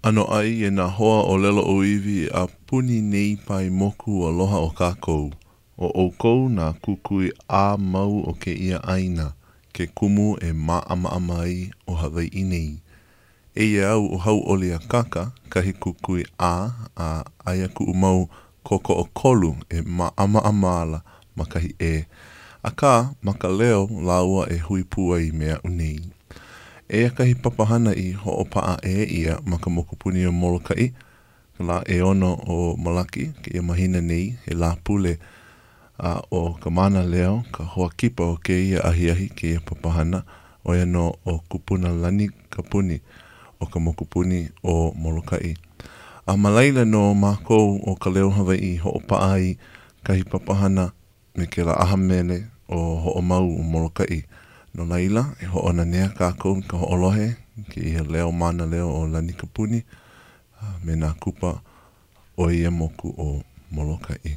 Ano ai e nā hoa o lelo o iwi a puni nei pai moku o loha o kākou. O kou nā kukui a mau o ke ia aina, ke kumu e maama amai o Hawaii nei. E ia au o hau ole a kaka, kahi kukui a aia ku mau koko o kolu e maama amala makahi e. A ka, maka leo laua e hui pua i mea unei. E kahi papahana i ho'opaa e ia maka mokupuni o Molokai, la e ono o Malaki, ke ia mahina nei, he la pule o ka mana leo, ka hoa kipa o ke ia ahiahi ke ia papahana, o ia no o kupuna lani ka puni o ka mokupuni o Molokai. A malaila no mākou o ka leo Hawaii ho'opaa i kahi papahana me ke la ahamele o ho'omau o Molokai. No laila, e ho'ona nea kākou ka ho'olohe, ke ia leo mana leo o lani ka puni, me nā kupa o ia moku o Molokai.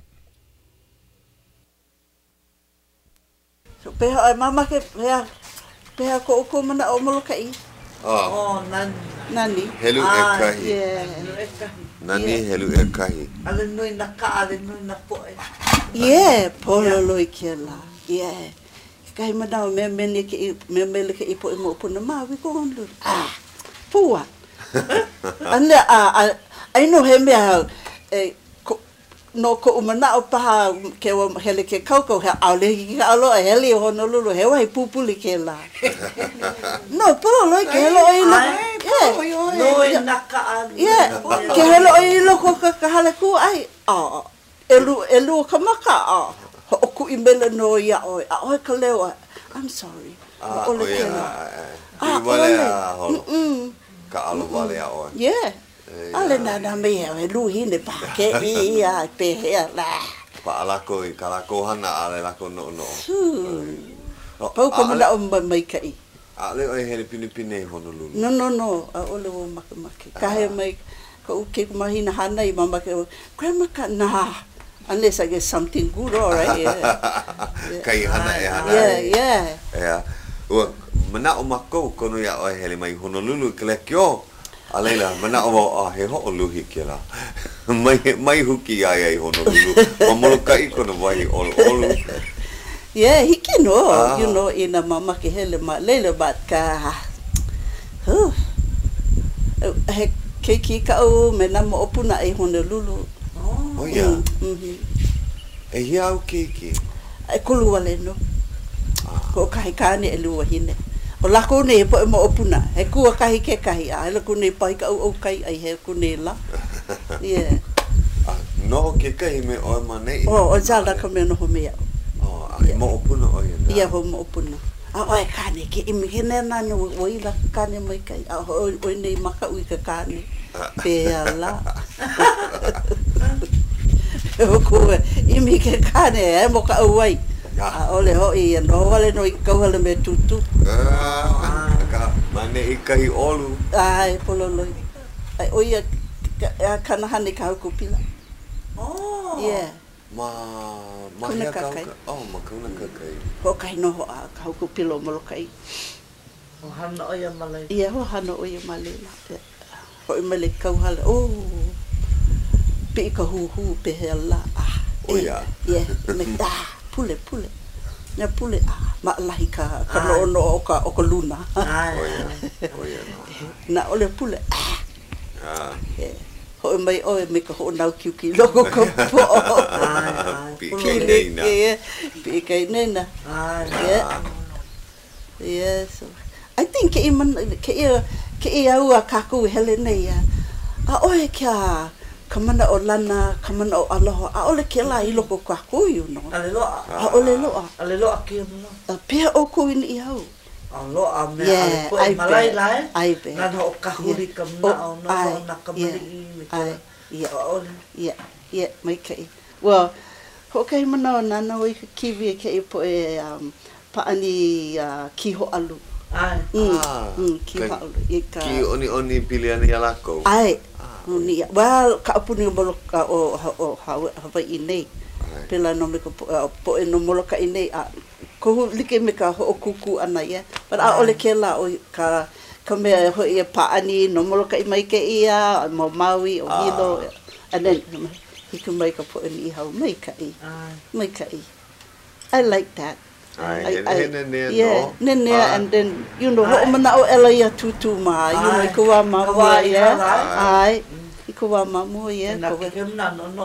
So peha ai mama ke peha ko uko mana o Molokai. Oh, Nani. Helu e kahi. Yeah, helu e kahi. Nani helu e kahi. Ale nui na ka, ale nui na poe. Yeah, pololo i ke la. Yeah. Kai mana me mele ke ipo mo puna ma we go on. Pua. Ane ai no he me no ko umana o paha ke o hele ke kauko he aule ki alo hele Honolulu he wai pupuli ke la. No, pololo ke helo i la. Nui na ka. Yeah. Ke helo i lo ko ka hale ku ai. Elu ka maka o ku imela no ia oi a ka lewa. I'm sorry. Ole kela. Wale a holo. Ka alo wale a oi. Yeah. Ale na me e lu hine pa ke ia pe he la. Pa alako I kalako hana ale lako no. Pau ko mala o mai kai. Ale oi hele pinipine Honolulu. No. Ole o make. Ka he mai ko ke mahina hana I mama ke. Grandma ka na. Unless I get something good, all right. Yeah. Kai hana e hana. Yeah. Yeah. Mana o mako kono ia oi hele mai Honolulu kele kio. Alela mana o he ho luhi kela. Mai huki ai Honolulu. Ma Molokai kono vai olu. Yeah, he can know. You know in a mama ke hele ma lele bat ka. He ke ka o me na mo opuna ai Honolulu. Oh yeah. E hia au keiki. Ai kulu wale no. Ko kai kane e lua hine. O lako ne po mo opuna. He kua kai ke kai a. He lako ne pai ka au kai ai he ku ne la. Yeah. No ke kai me o manei. O jala ka me no ho me. Oh, ai mo opuna o ia. Ia ho mo opuna. A oi kane ke imi hene na no o ila kane mai kai. A o nei maka ui ka kane. Pe ala. Ko imi ke kane e mo ka uai. Ole ho I no wale no I kauhale me tutu. Ka mane I kahi olu. Ai pololoi. Ai oia kana hane ka ko pila. Oh. Yeah. Ma hea ka. Oh, ma kauna kakai. Ho kai no ho ka ko pila Molokai. Ho hana oia malai. Ia ho hana oia malai. Ho I male kauhale. Oh. Pe ka hu pe hela. Oh yeah. Yeah, me da. Pule. Na pule ma lahi ka no o ka luna. Oh yeah. Na ole pule. Yeah. Ho mai o me ka ho nau kiuki logo ka po. Pi kai nena. Yes. I think ke ia ka ku hele nei. A oe kia kamana o lana, kamana o aloha, a ole ke la I loko ka kuyu no. Ale loa. A ole loa. Ale loa ki no. A pea o kuin I hau. A loa me ale po malai lai. Ai be. Ngana o kahuri kamna o na kamari I. Yeah, mai kai. Well, ho kai mana o nana o I kiwi ke po e paani ki ho alu. Ai. Ki ho alu. Ki oni piliani ala ko. Ai. Well, ka apuni o Hawaii nei. Pela no me po no Molokai nei a ko like me ka ho kuku ana ia. But a ole ke la o ka ka mea ho ia paani no molo ka mai ke ia mo Maui o hilo and then he can make a put in how make it I like that nene and then you know ho mana o ela ia tutu ma you know ko wa ma ia ai ko wa ma mo ia ko ke na no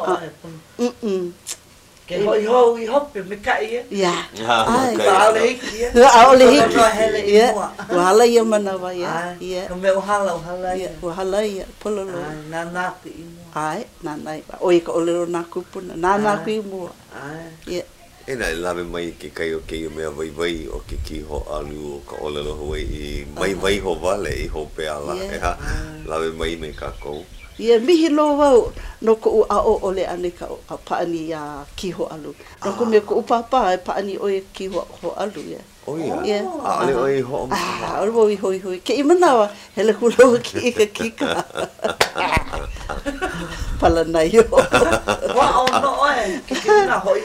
ke hoi hope me kai ya ai ba le hiki ya wala ia mana wa ya ko me o hala ia pololo na ki ai na nai ba oi ko ole na kupuna na ki mo ya ena lave mai ke kai o ke me vai o ke ki ho alu ka ole lo hoi vai ho vale I ho pe ala lave mai me ka ko ia mihi lo wau no ko a o ole ane ka paani a kiho alu no ko me ko upapa e paani o kiho ho alu ia ia ale oi ho ale hoi ke imanawa hele kulo ki kika pala nai yo wa no ke na hoi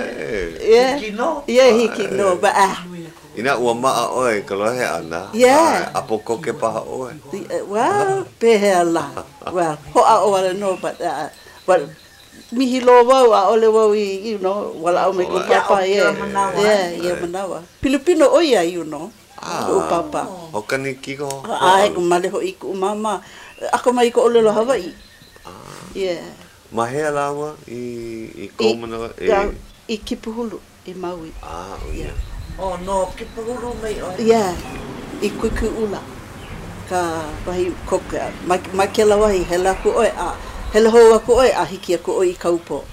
hiki no ba ina ua maa oe ka lohe ana apoko ke paha oe well pehela well ho a ole no but mihi lo wau a ole wau you know wala o me ko papa manawa Filipino oia you know o papa o kani kiko ai ko male ho iku mama ako mai ko ole lo Hawaii mahea lawa I ko mana I Kipuhulu I Maui oh no ke pahuru mai o I kuku ula ka wahi koka makela wahi hela ku oi a hela hoa ku oi a hiki ku oi kaupo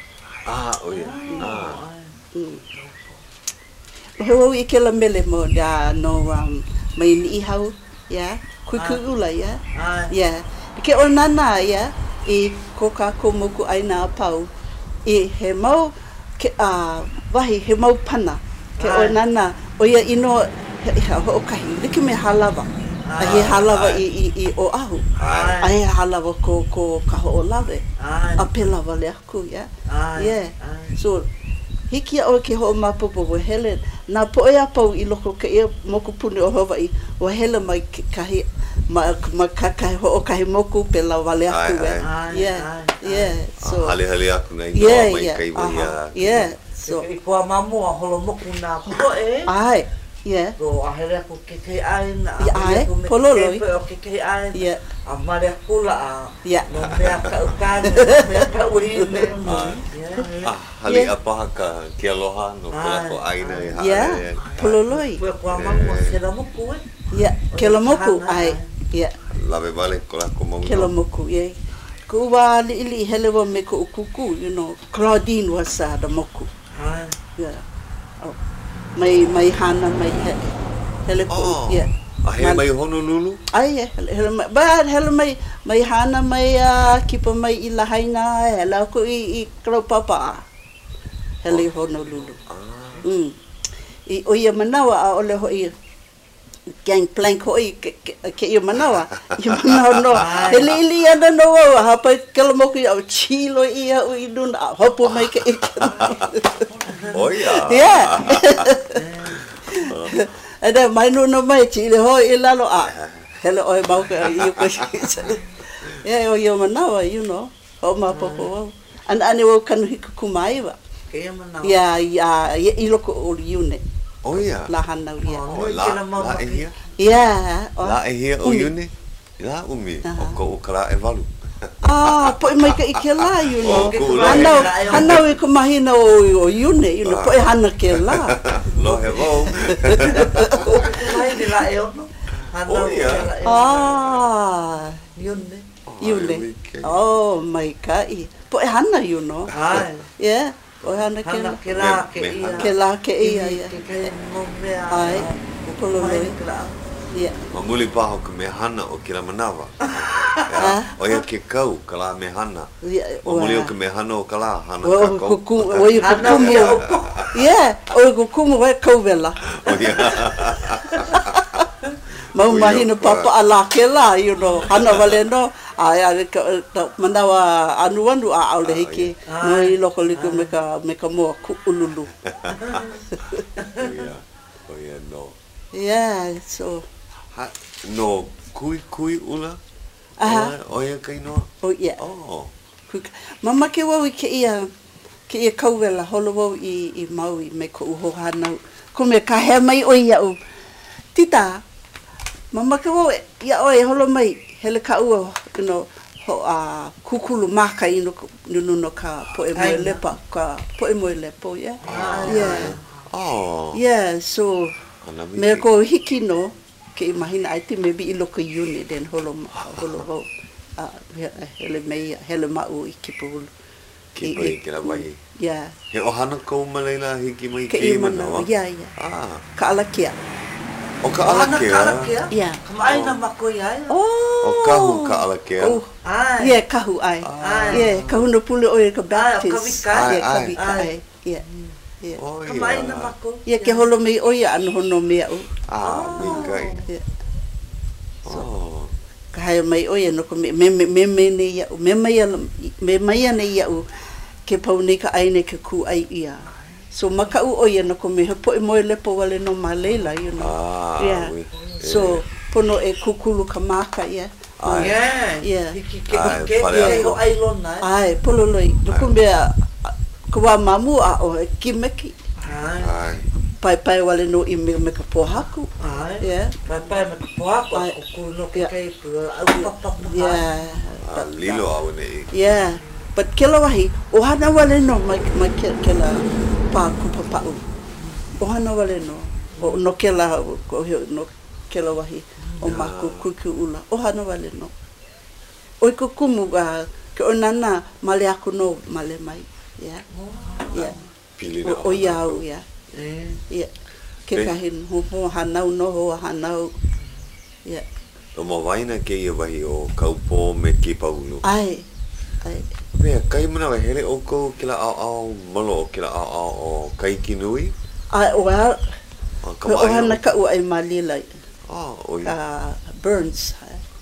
ho I kela mele mo da no mai ni hau kuku ula ke o nana I koka ko moku aina pau I he mau ke wahi he mau pana ke o nana o ia ino o kahi liki me halawa a he halawa I o ahu a he halawa ko ka ho o lawe a pela wale aku so hiki o ke ho mapopo o hele na po ia pau I loko ke ia moku puni o Hawaii o hele mai kahi ma kakai ho o kahi moku pela wale aku so hale aku ngai mai kai wai so I ko mamu a holo moku na ko ai ko a hele ko ke ai na pololo ke ai a mare kula a no me ka me ka uri hale apa ka ke aloha no ko aina pololo ko mamu ke la moku ke la moku ai lave vale ko la como ke la moku ko wa li hele wa me ko kuku you know Claudine was the moku mai hana mai hele ko hele mai Honolulu ai hele mai hana mai kipa mai I lahaina hele ko I Kraupapa hele Honolulu I o ia manawa a ole ho I gang plank ho I ke ia manawa no hele ana no hapa kala moku I chilo ia o I duna hopo mai ke ada mai no mai chile ho I lalo hele oi mau ka I ko o ia manawa you know ho mapopo an ane wo kanu hiku kumai wa ke manawa I loko o iune la hana la ehia o iune la umi o ko kala e valu po mai ka I ke la you know hana I ko mahina o iune you know po hana ke la lo he vo mai de la e ono hana iune oh my ka I po hana you know o hana ke la ke ia ai pololo mamuli paho ke me hana o kila manawa o ia ke kau kala me hana mamuli o ke me hana o kala hana ka kau o ia kukumu o ia kukumu o kau vela mau mahina papa ala ke la you know hana vale no ai manawa anu a ole hiki no I loko liku me ka mo ku ululu no so no kui ula. Oia kai no. Oh yeah. Oh. Mama ke wau ke ia kauwela holo wau I Maui me ko uho hanau. Ko me ka he mai o ia u. Tita, mama ke wau ia oi holo mai hele ka ua ho a kukulu maka ino no ka po e moe lepa ka po e moe lepo yeah. Yeah. Oh. Yeah, so me ko hiki no ke imahina ai te maybe I loko uni then holo wau. Hele mau I kipulu. Kipa ke la vai. Yeah. He ohana ko malaila hiki mai ke mana. Yeah. Ka alakia. O ka alakia. Yeah. Kamai na makoi ai. O kahu ka alakia. Ai. Yeah, kahu ai. Yeah, kahu no pule o ka Baptist. Ai, ka vika ai. Yeah. Yeah. Kamai na makoi. Yeah, ke holo me o ia ano hono mea o. Mikai. Yeah. Oh. Ka hai mai o ia no ko me ne ia o. Me mai ne ia o. Ke pau nei ka aine ke ku ai ia. So maka o ia no ko me he po e moe lepo wale no malela, you know. Yeah. So pono e kukulu ka maka ia. Yeah. Ke o ai lona. Ai, pololoi. No ko mea ko wa mamu a o kimeki. Ai. Pai wale no I me ka pohaku. Ai. Yeah. Pai me ka pohaku o ku no ke pu au papa. Yeah. Lilo au nei. Yeah. But kela wahi, ohana wale no mai kela pa kupapau. Ohana wale no. O no kela no kela wahi o maku kuku ula. Ohana wale no. Oi kukumu ke onana male aku no male mai. Yeah. Yeah. O iau ya. Yeah. Ke kahin ho hanau no ho hanau. Yeah. O mawaina ke ia wahi o kaupo me ki paulu. Ai. Mea, kai mana wa hele o kou kila au malo o kila au o kai kinui? Ai, well, o hana ka ua ai malila. Oi. Burns.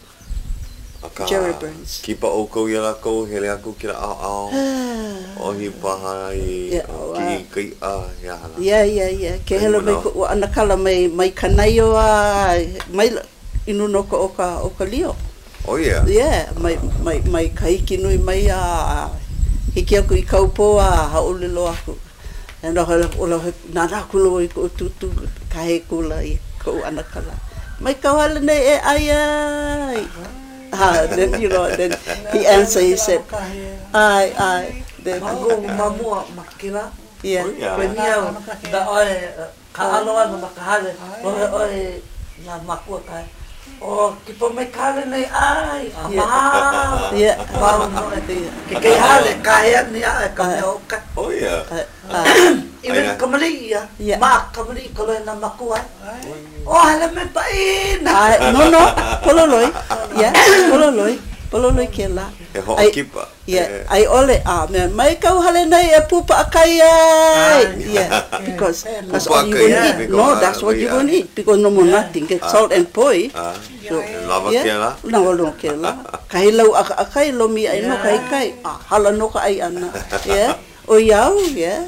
Jerry Burns. Kipa o kou ia la kou hele aku kila au o hi paha I ki kai ya hala. Yeah. Ke hele mai ko ua anakala mai kanaio mai inu no ko o ka lio. Oh yeah. Yeah, mai kaiki nui mai hiki aku I kaupo haulilo aku. And ola nana kulo I ko tutu kahe kula I ko anakala. Mai kawala nei ai. Then then he answered, he said, I. Then mamu makila. Yeah. Penia da oi ka aloa no makahale. Oi na makua kai. Oh, kipo me kale nei ai. Ama. Yeah. Mau no ke hale kaya ni ai ka o ka. Oh yeah. Even kamali ya. Ma kamali ko na makua. Oh, hala me pain. No. Pololoi. Yeah. Pololoi ke la. Ai kipa. Yeah. Ai ole me mai kau hale nei e pupa akai ai. Yeah. Because all you will eat. No, that's what you will eat. Because no more nothing. Get salt and poi. So, lava ke la? No ke la. Kai lau akai lo mi ai no kai. Hala no ka ai ana. Yeah. O iau, yeah.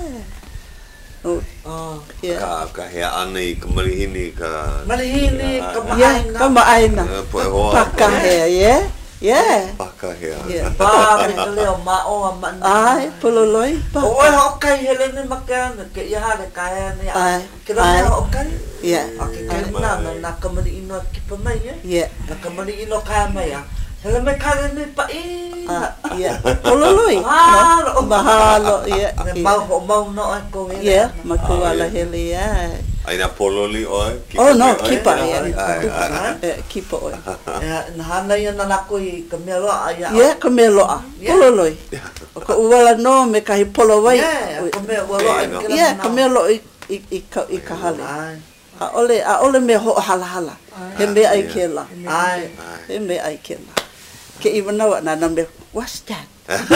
Yeah. Ka he ana I ka marihini ka... Marihini ka maaina. Yeah, ka maaina. Paka he, yeah. Yeah. Paka he. Yeah. Pa, me ka leo mao a mani. Ai, pololoi. O oi hokai hele ni makana ke ia hale kaya ni. Ai. Ke la hokai. Yeah. Ke na kamari ino ki pa mai. Yeah. Na kamari ino kaya mai. Hele me kale ni pa yeah. Pololoi. Mahalo, yeah. Mau no ai ko hele. Yeah, makuala hele, yeah. Ai na pololi oi? Oh no, kipa. Kipa oi. Na hana ia na nako I ka mea loa ia. Yeah, ka mea loa. Pololoi. O ka uwala no me kahi polo wai. Yeah, ka mea loa. Yeah, ka mea loa I ka hale. A ole me ho hala. He me ai ke la. He me ai ke la. Ke iwa nawa na me, what's that?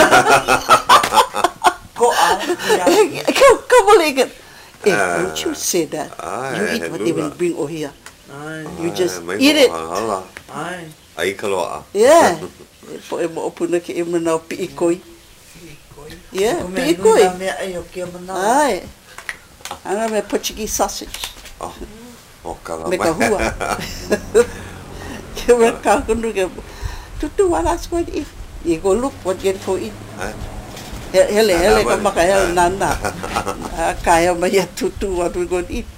Ko a. Come on again. Hey, don't you say that. You eat what they will bring over here. You just eat it. Ai ka loa. Yeah. Po e mo opuna ke ima na piikoi. Yeah, piikoi. Ai. Ana me Portuguese sausage. Oh, kala. Me ka hua. We're going to wala squad if you go look what get for it. Hele ka makahel nana. Kaya maya tutu what we going to eat.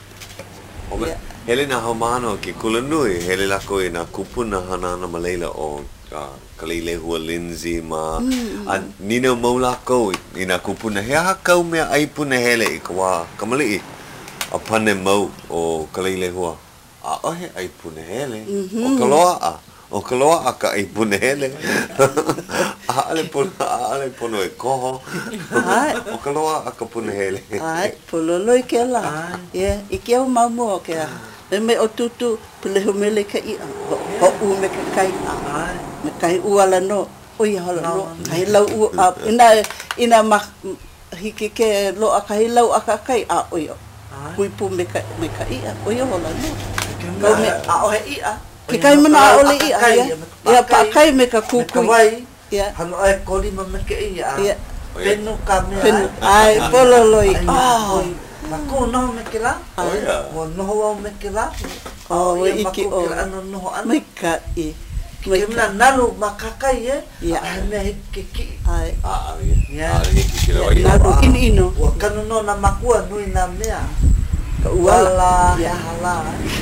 Hele na hamano ki kulanui hele la ko ina kupuna hana na malela o kalile hua Lindsay ma nina maula ko ina kupuna he ha kau me ai puna hele I kwa kamali a pane mau o kalile hua a ohe ai puna hele o kaloa a ka ai puna hele ale puna e koho o kaloa a ka puna hele ai pololoi ke la I ke o mamu o ke me o tutu pule humele ka I ho u me ka kai me kai uala no o I hala no kai lau u ina ma hiki ke lo a kai lau a ka kai a o yo pui pu me ka I o yo hala no ko me a o he I ke kai mana a ole I ya pa kai me ka kukui ya hano ai koli ma me ke I penu ka me ai pololoi Mako no me ke la. Mo no wa me ke la. We iki o. Ano no ano. Me ka I. Me na nalu makakai Ya. Me ke ki. Ai. Ya. Nalu ino. Wa kanu no na makua nui na mea. Ka uala. Ya hala.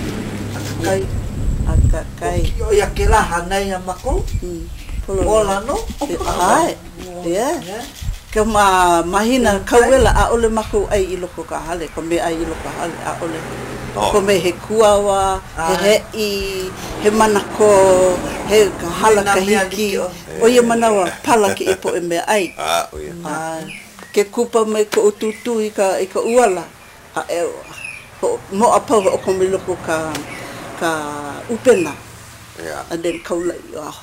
Akakai. O ya ke la hanai ya mako. Ola no. Ai. Ya. Ka mahina kauela a ole maku ai I loko ka hale ko me ai I loko hale a ole ko me he kuawa he manako he ka hala ka hiki o ye manawa pala ki ipo e me ai ke kupa me ko ututu I ka uala a mo apa o ko me loko ka upena and then kaula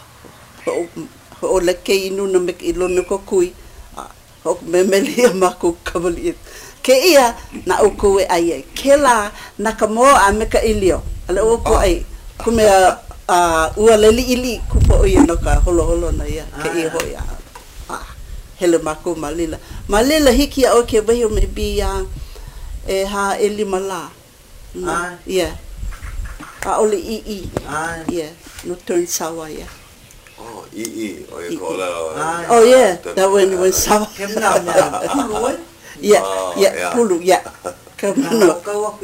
o le ke inu na me I lona ko kui Hok memelia maku kavali ke ia na uku e ai ke la na kamo a me ka ilio ale uku ai kume ua leli ili kupo o no ka holo na ia ke I hoia hele maku malila hiki a oke vai o me bia e ha eli mala ia a ole I ia no turn sawa ia Oh yeah, that when sawa. Yeah, pulu yeah. Kamano.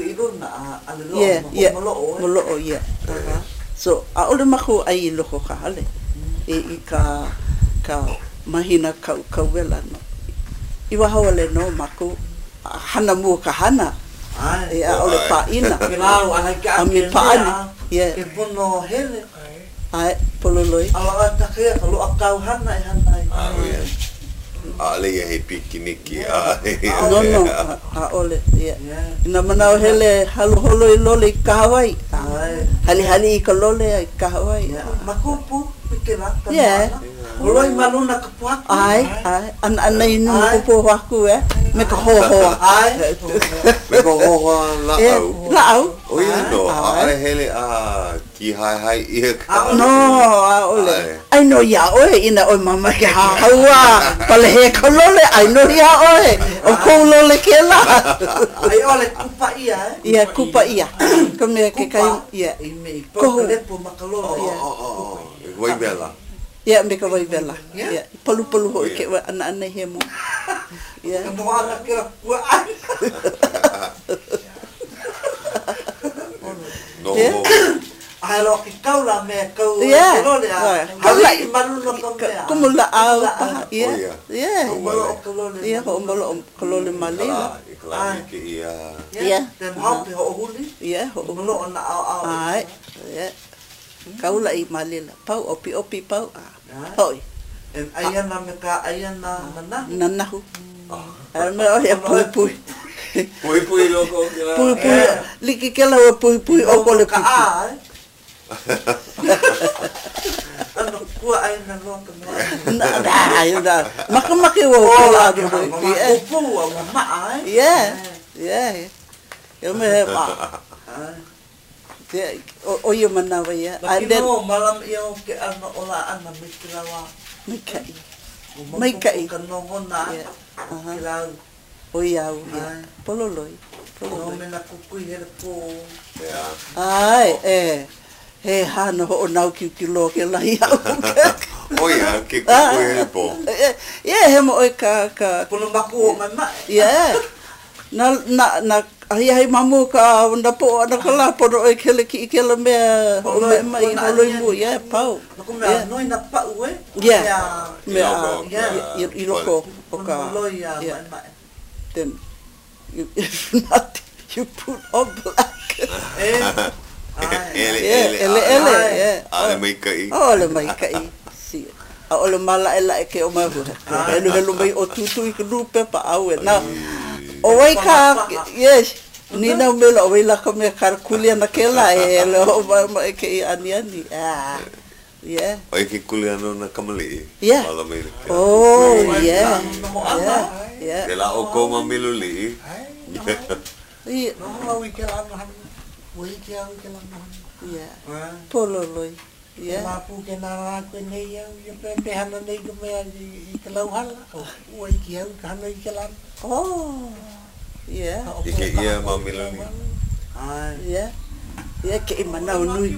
Yeah. Molo yeah. So a ole maku ai loko ka hale. I ka mahina ka wela no. Iwa hawale no maku hana mu ka hana. E a ole pa ina. Kilau ana ka ami pa ani. Yeah. E pono hele. Ai pololoi. Ala ta ke kalau akau hana ai. Ale ya he pikiniki No. Ole. Yeah. Ina mana hele halo holo lole kahawai. Hali ka lole kahawai. Makupu pikira kan. Yeah. Oloi maluna kapuak. Ai. An inu kupu waku me ka ho. Ai. Me ko ho la au. O ia no. Ale hele ki hai ia ka. No, ole. Ai no ya oe ina o mama ke hawa. Pale he kolole ai no ya oe. O kolole ke la. Ai ole kupa ia. Ia kupa ia. Kome ke kai ia. Ko lepo makalo. Wai bela. Ia me ka wai bela. Ia palu ho ke ana hemo. Ia. Mo ana ke kua. No. Ai lo ki kaula me kau kolole. Hali maluna ka. Kumula au. Ia. Ia ho kolole malila. Ai ke ia. Ia. Tem hape ho huli. Ia ho Lo na au. Ai. Ia. Kaula I malila. Pau opi pau. Hoi. En ayana me ka ayana mana. Nanahu. Me o ya pui. Pui loko kila. Pui. Liki kela o pui o kole pui. Ano kua ayana loko me. Na. Makamaki o kola do. Opu o ma ai. Yeah. Eu me pa. O yo manawa ya. Ano malam iyo ke ano ola ana mitrawa. Mai kai. Kano na. Kilau. O ya. Pololoi. No me na kukui hele po. Ya. Ai, He hana ho o nau ki kilo ke lahi au. Oia, ke koe he po. He mo oi ka... Puno maku o mai mai. Na ai mamu ka na po na kala po oi kele ki kele mea o mai mai no loi mu pau. Ko mea noi na pau e. Mea I loko o ka. Loi mai mai. Then you put on black. Ele. Ale mai kai. Ole mai kai. Si. A ole mala ela ke o mahu. Helu mai o tutu I lupe pa au e. Na o wai ka yes. Nina mela o wai la ka me kar kulia na kela e lo mai ke ani. Oi ke kulia no na kamali. Ala mai. Oh, Ke la o ko mamilu li. No we ke la no. We ke au ke la no. Pololoi. La pu ke na ko nei au pe hana nei ko me I ke lau hala. O ke au ka nei ke la. Oh. Ke ia mamilu li. Ke I manau nui.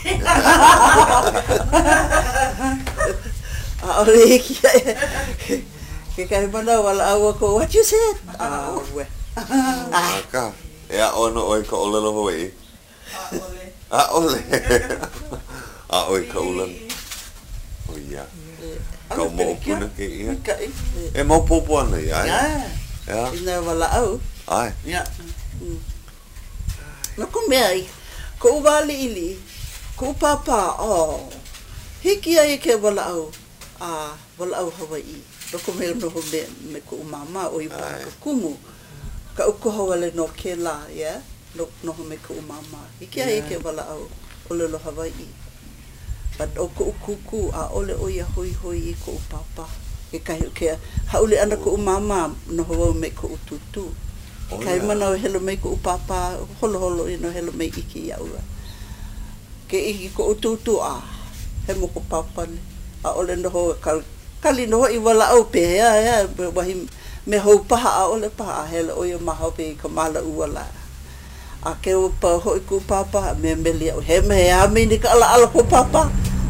Ole ke kai manau wala au ko what you said? We. Aka. Ea ono oi ka olelo hoi. Ole. Oi ka ulan. Oh ia. Ka mo puna ke ia. E mo popo ana ia. Ina wala au. Ai. No ko mea ko wali ili. Ko papa hiki ai ke wala au. Wala au Hawaii. No ko mea no me ko mama o I ka kumu. Ka ukoho wale no ke la, no me ko mama. Hiki ai ke wala au o lelo Hawaii. But o ko kuku a ole o ia hoi I ko papa. Ke kai ke haule ana ko mama no ho me ko tutu. Kai mana o helo me ko papa holo no helo me iki ia ua. Ke iki ko tutu he mo ko papa ne. A ole no ho kali no I wala au pe wahi me ho paha a ole paha hele o ia maha pe ka mala uala. A ke o pa ho ku papa me meli o he me a me ni ka ala ko papa.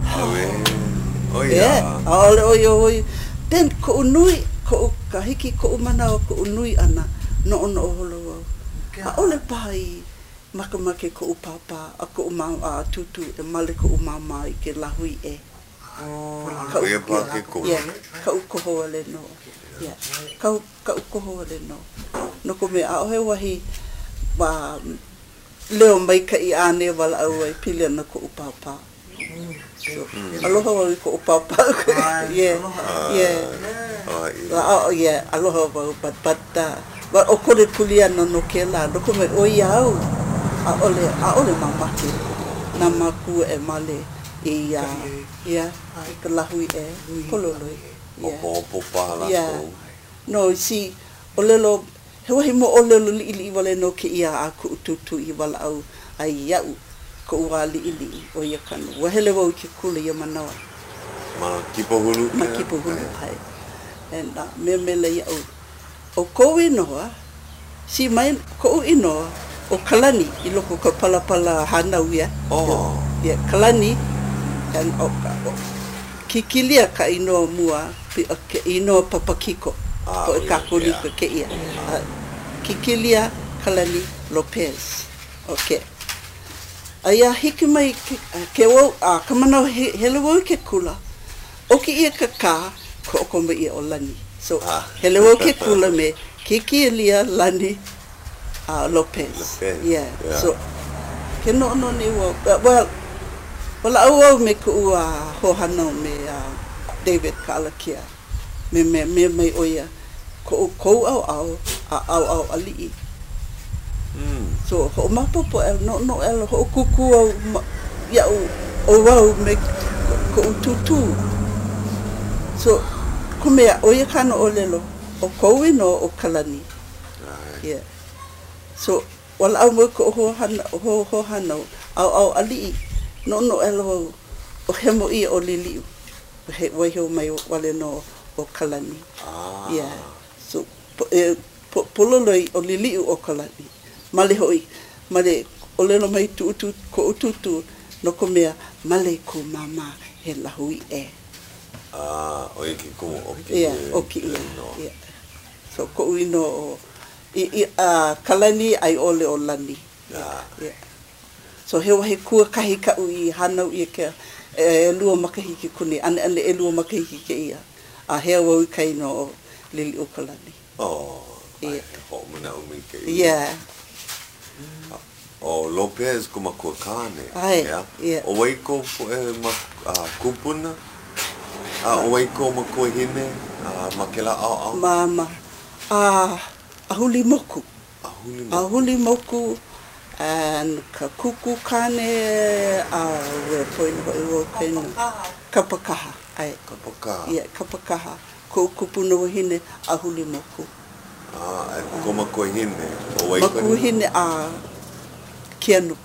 A ole o yo ten ko nui ko ka hiki ko mana ko nui ana no holo. A ole paha I makamake ko papa a ko mama tutu e male ko mama I ke lahui e. Ka pa ke ko. Ka ko ho le no. Ka ukoho le no. No ko me a he wahi ba leo mai ka I ane wala au ai pile na ko upapa. Aloha wa ko upapa. Aloha wa but o ko le pulia no ke la no ko me o iau. A ole mama ke. Na maku e male ka lahui e kololoi. Popo pala. No, si olelo he wahi mo olelo li wale no ke ia a ku tutu I wala au ai iau ko wali ili o ia kanu. Wahele wau ke kule ia manawa. Ma kipo hulu. Hai. And me le iau. O ko inoa si mai ko inoa o kalani I loko ka palapala hanau ia. Kalani and kikilia ka inoa mua ke inoa papakiko o ka kolika ke ia kikilia Kalani Lopez aya hiki mai ke wo kamana hele wo ke kula o ki ia ka ko me ia o lani so hele wo ke kula me kikilia Lani Lopez so ke no ni wo well au me ku ho hano me David Kalakia me oia ko au ali so ho mapopo no ho kuku ya o wau me ko tutu so come oia kana olelo o kowino o Kalani so wala au mo ko ho hano au ali no elo o hemo I o liliu he wahi mai wale no o Kalani so pololoi o liliu o Kalani male hoi male o lelo mai tutu ko tutu no ko mea male ko mama he lahui e. O ki kumu oki. Ia, oki ia. Ia. So ko ino kalani ai ole o lani. Ia. So he wahe kua kahi ka ui hanau ia ke lua makahiki kuni, ane e lua makahiki ke ia. A hea wau kai no lili o kalani. Ia. Ho mana umi ke ia. Ia. O Lopez ko makua kane. Ai, ia. O waiko po kupuna. O waiko makua hine. Makela au. Mama. Ahuli moku. Ahuli moku. And ka kuku kane we poina ho kaina. Kapakaha. Ai. Kapakaha. Ia, kapakaha. Ko kupuna hine ahuli moku. Ko makua hine. O waiko. Maku hine Kianu.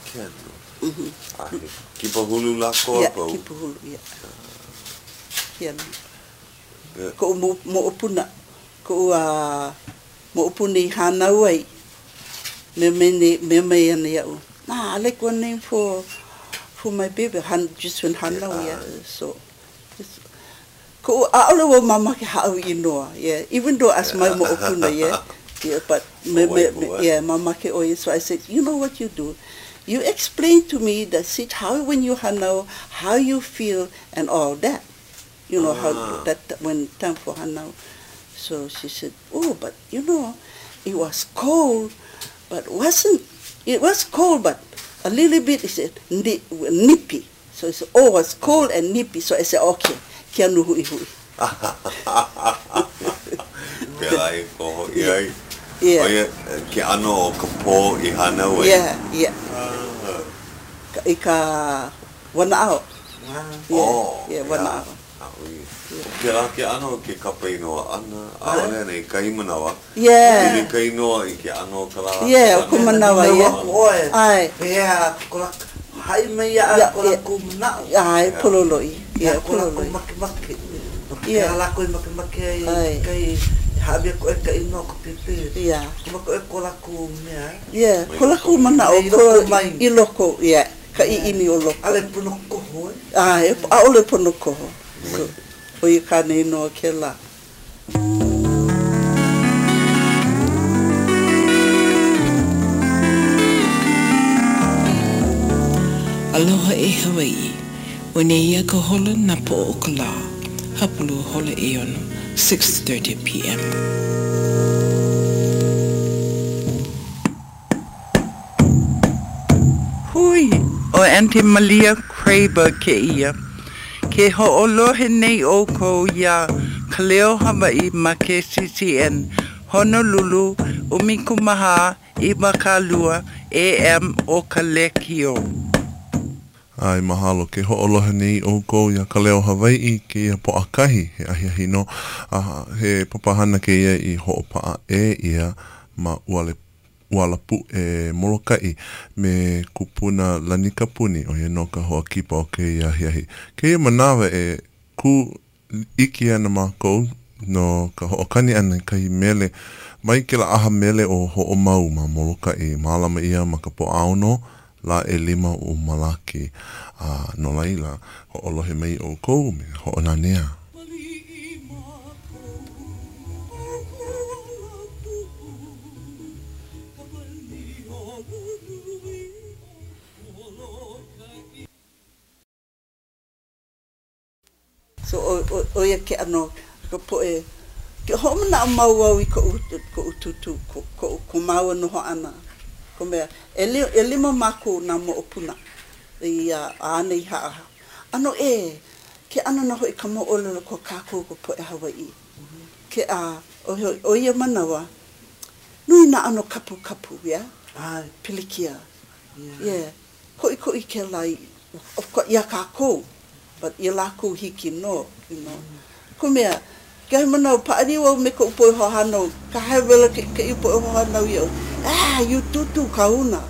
Kipa hulu lako apa? Ia, kipa hulu, ia. Kianu. Ko mo opuna. Ko mo opuna I hanau ai. Me mai ana iau. I like one name for my baby. Just when hanau, yeah. So, ko aole wo mama ke hau inoa, yeah. Even though as my mo opuna, yeah. Yeah, but mama ke oye. So I said, you know what you do? You explain to me that how when you hanau, how you feel and all that. You know how that when time for hanau. So she said, oh, but you know, it was cold, but it was cold, but a little bit. He said nippy. So he said, oh, it was cold and nippy. So I said, okay, kia nu hui hui. Yeah. Oia, ke ano o ka pō I hanau ai. Yeah. I ka wanao. Yeah, wanao. Ke ano ke kapa inoa ana, aole nei ka imanawa. Yeah. Ili ka inoa I ke ano ka la. Yeah, ko manawa, yeah. Ai. Pea, kola hai mai a kola kumanao. Ai, pololoi. Yeah, kola pololoi. kumaki. Yeah. Kola kumaki kai habia ko ka ino ko pipi. Yeah. Ko kola ku mea. Yeah, kola ku manao ko I loko, yeah. Ka I imi o loko. Ale puno ko hoi. Ai, a ole puno ko. So, o I ka nei no ke la. Aloha e Hawaii. O ne ia ka hola na po o ka la. Hapulu hola e ono. 6:30 p.m. Hui, o Auntie Malia Craver ke ia. Ke ho'olohe nei o ko ia ka leo Hawaii ma ke CCN. Honolulu, umikumaha, Iwakalua, AM o ka lekio. Ai mahalo ke ho'oloha nei o ko ia ka leo Hawaii ke ia po akahi he ahi no he papahana ke ia I ho'opaa ia ma ualapu e Molokai me kupuna lanika puni o ia no ka hoa kipa o ke ia ahi. Ke ia manawa ku iki ana mākou no ka ho'okani ana kai mele mai ke la aha mele o ho'omau ma Molokai malama ia ma ka po aono la e 5 o malaki no laila ho'olohe mai o kou me ho'onanea. So o ia ke ano ka po ke homana mau au I ko ututu ko mau no ho ana. Ko mea, e lima mako na mo opuna. I ane ha. Ano ke ano na hoi ka mo olelo ko kako ko po Hawaii. Ke o ia manawa, nui na ano kapu, ya? Pilikia. Yeah. Hoi ke lai, of course, ia kako. But ia lako hiki no, you know. Ko mea, Kaya manau paariwa me ko upo ho hanau ka hawela ke upo ho hanau yo you tutu kauna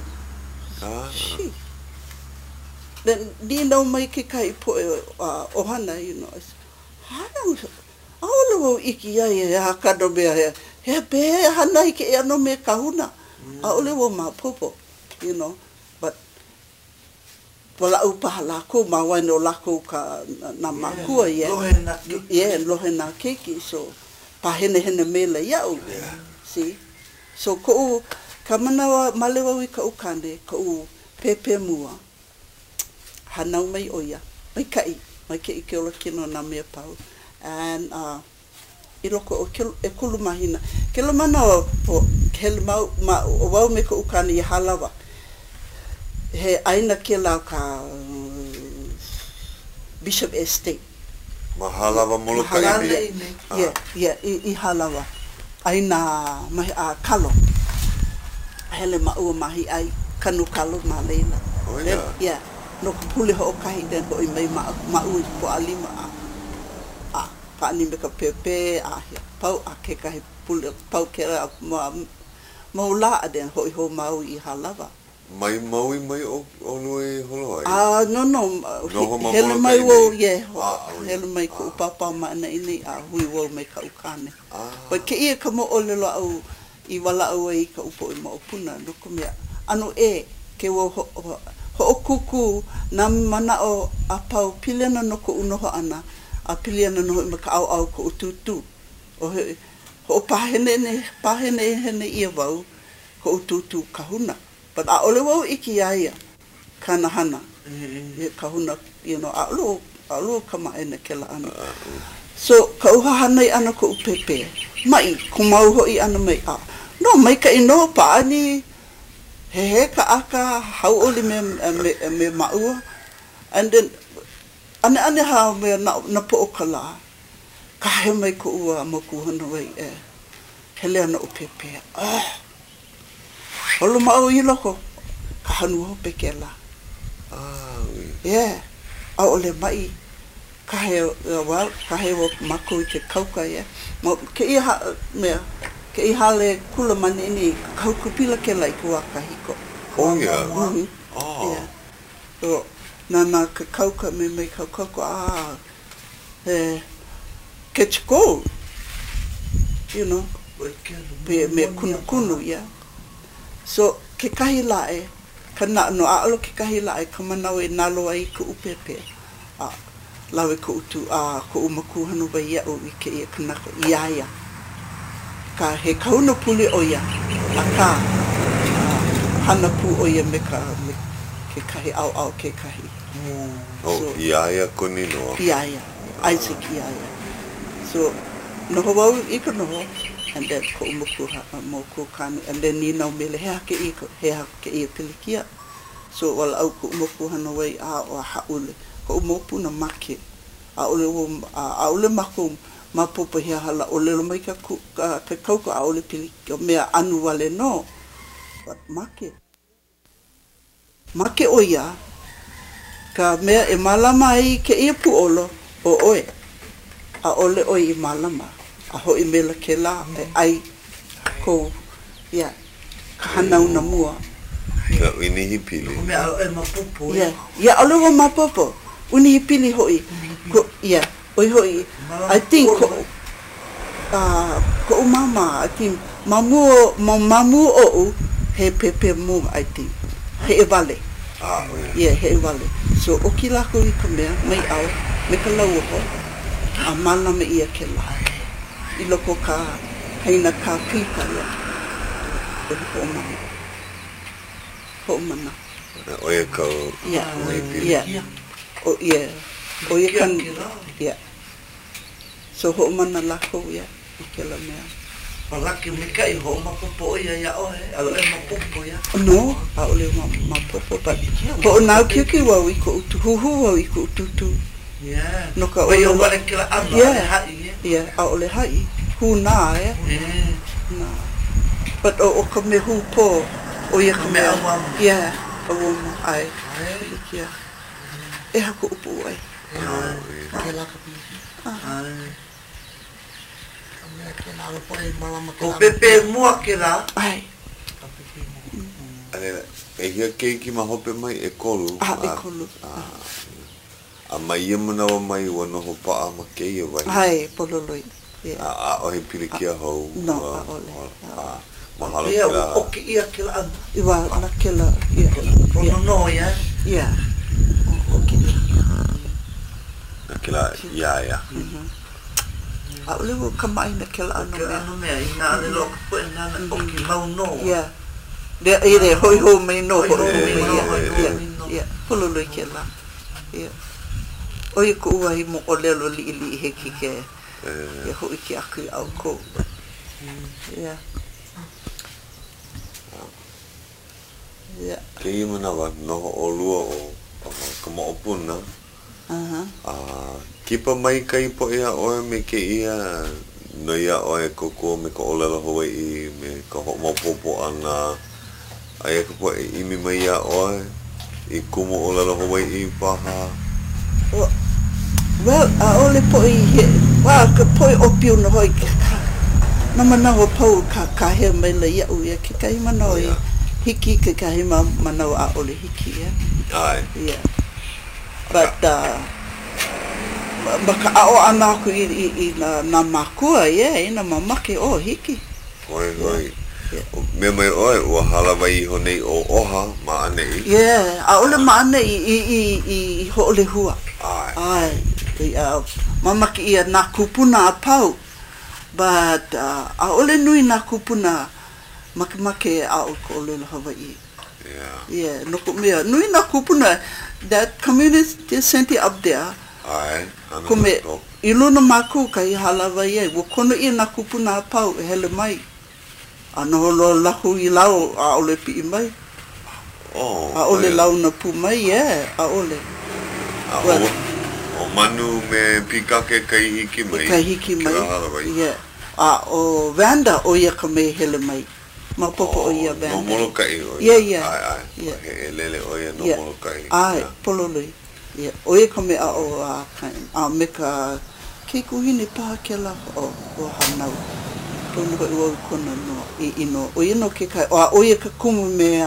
then di no mai ke kai po o hana you know hanau aolo iki ya ka do be he be hana ke ano me kauna aole wo ma popo you know but wala upaha lako, ma waino lako ka na makua, lohe na keki, so pahene mele iau, see? So ko ka manawa malewa i ka ukane, ka u pepe mua, hanau mai oia, mai ke ke ola kino na mea pau. And I loko o kulu mahina. Kelo mana o hele mau o wau me ka ukane I halawa. He aina ke lau ka Bishop Estate. Mahalawa moloka ini. I halawa. Aina mahi a kalo. Hele maua mahi ai kanu kalo ma leila. Oh yeah. No pule ho kahi den ho I mai maua ko alima a pani me ka pepe a pau a ke kahi pule pau kera maula den ho mau I halawa. Mai maui mai o lui holoi. No. Hele mai wo hele mai ko papa ma na ini a hui wo mai ka ukane. Pa ke ia ka mo olelo au I wala au I ka upo I mo puna no ko mea. Ano ke wo ho kuku na mana o a pau pilena no ko unoho ana a pilena no I ka au ko ututu. Ho pahene hene ia wau ko ututu kahuna. But a ole wau iki aia kana hana kahuna a lo kama ene kela ana so ka uha hanai ana ko upepe mai kumau hoi ana mai no mai ka ino pa ani he ka aka hau ole me maua and then ane ha me na po okala ka he mai ko ua moku hana wai hele ana upepe Holo mau I loko, ka hanu hope ke la. A ole mai, ka he wo mako I te kauka ke I hale kula mani ini, kauka pila ke la I kua kahiko. Oh yeah. So, nana ka kauka me kauka catch gold. You know, me kunu, yeah. So, ke kahi lae, ka no aalo ke kahi lae, ka manau nalo ai ka upepe. Lawe ka utu, ko umaku hanu bai iau I ke ia kanaka iaia. Ka he kauna puli oia, a ka hana pu oia me ke kahi au ke kahi. Iaia koni noa. Iaia, Isaac iaia. So, noho wau I ka noho. And then ko umaku mo ko kani and then ni nau mele he ke I pilikia so wala au ko umaku hana wai o haule ko umaku na make a ole mako mapopo he hala ole mai ka kauka a ole pilikia mea anu wale no but make oia ka mea malama ai ke I puolo o oe a ole oi I malama a hoi mela ke la ai ko ka hanau na mua Ka inihi pili Me alo mapupo alo wa mapopo unihi pili hoi ko hoi I think ko umama I think mamu o he pepe mu I think he vale he vale so o kila ko I ka mea mai au me ka lau ho a mana me ia ke la I loko ka haina ka pika ia. Ho mana. Oia kau mai pili. Oia kan. So ho mana lako ia. I ke la mea. Palaki me kai ho mapopo ia oe. Alo mapopo ia. No, a ole mapopo. But ho nau kiuki wau I ko utu. Huhu wau I ko utu. No ka ole wale kila ama. A ole hai. Hu na na. But o ka me hu po. O ia ka me awam. Awam ai. E hako upu ai. Ke la ka pi. Ko pepe mua ke la. Ai. Ale hia keiki ma hope mai e kolu. E kolu. A mai ia manawa mai wana ho paa ma keia wai. Hai, pololoi. O he pilikia hou. No, a ole. Mahalo Ia kila. o ke ia ke la. Iwa na ke la. Ono no ia. Yeah. kila ya. A ole wo kamai na kela ano Ke ano mea, ina ale lo ka pui nana o ki mau no. Yeah. Ere hoi ho me no. Yeah. Pololo kela. Yeah. Oia ko ua hi mo o lelo li heki ke. Ya hoi ki aku au ko. Yeah. Yeah. Ke i mana wa noho o lua o kama o puna. Kipa mai kai po ia oe me ke ia no ia oe koko me ko olelo Hawaii me ka ho mo popo ana ai ko po i mi mai ia oe I kumu olelo Hawaii paha. Well, ole po I he ka po o piu no hoi na mana o pau ka he mai le ia u ia ke kai mana I hiki ke kai mana o a ole hiki ia. Ai. Yeah. But maka ao ana ku I na makua ina mamake o hiki. Oi. Me mai oi o hala vai honei o oha ma ane I. Yeah, a ole ma ane I ho ole hua. Ai. Mamake ia na kupuna a pau. But a ole nui na kupuna make a o ko ole Hawaii. Yeah, no ko mea nui na kupuna that community center up there. Ai. Kume iluna maku kai halawa ia wo kono I na kupuna a pau hele mai. Ano lo lahu I lau a ole pi mai. A ole lau na pu mai a ole. O manu me pikake kai hiki mai. Kai hiki mai. A o Vanda o ia ka me hele mai. Ma popo o ia Vanda. No molo kai o. Ai. He lele o ia no molo kai. Ai, pololoi. O ia ka me a me ka ke kuhini paha ke la o hanau. Tono ko ua kona no I ino. O ia no ke kai. O ia ka kumu me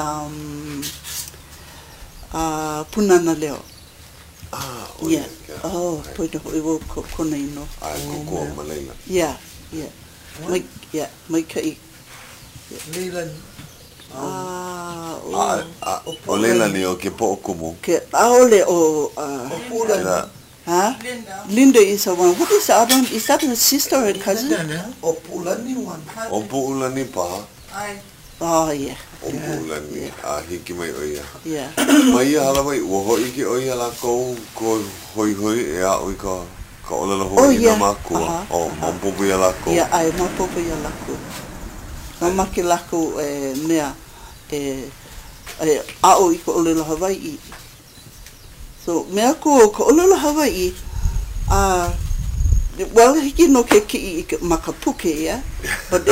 punana leo. Yeah. Oh, poina ho ua kona ino. Ai, koko Malayla. Yeah. Mai kai. Leila. O Leila ni o ke po o kumu. Ke aole o Linda is a one. What is the other one? Is that her sister or cousin? O Pulani one. O Pulani pa. Oh yeah. O Pulani. Hiki mai o ia. Yeah. Mai ia halawai ua hoi ki o ia la ko hoi e a oi ka olelo hoi na makua. O mampopu ia la ko. Yeah, ai mampopu ia la ko. Mamake la ko mea a oi ko olelo Hawaii. So mea ko olelo Hawaii well hiki no ke ki makapuke but